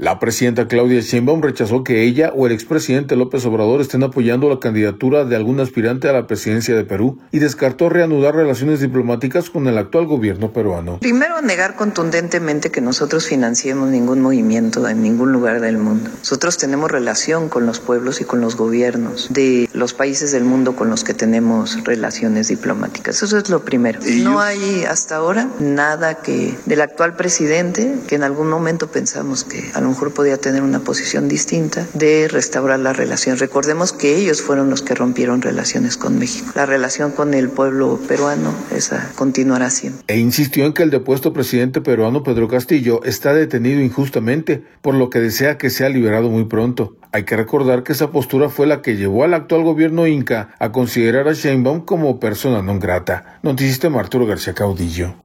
La presidenta Claudia Sheinbaum rechazó que ella o el expresidente López Obrador estén apoyando la candidatura de algún aspirante a la presidencia de Perú y descartó reanudar relaciones diplomáticas con el actual gobierno peruano. Primero, negar contundentemente que nosotros financiemos ningún movimiento en ningún lugar del mundo. Nosotros tenemos relación con los pueblos y con los gobiernos de los países del mundo con los que tenemos relaciones diplomáticas. Eso es lo primero. No hay hasta ahora nada que del actual presidente que en algún momento pensamos que a lo mejor podía tener una posición distinta de restaurar la relación. Recordemos que ellos fueron los que rompieron relaciones con México. La relación con el pueblo peruano, esa continuará siempre. E insistió en que el depuesto presidente peruano Pedro Castillo está detenido injustamente, por lo que desea que sea liberado muy pronto. Hay que recordar que esa postura fue la que llevó al actual gobierno inca a considerar a Sheinbaum como persona non grata. Noticias de Arturo García Caudillo.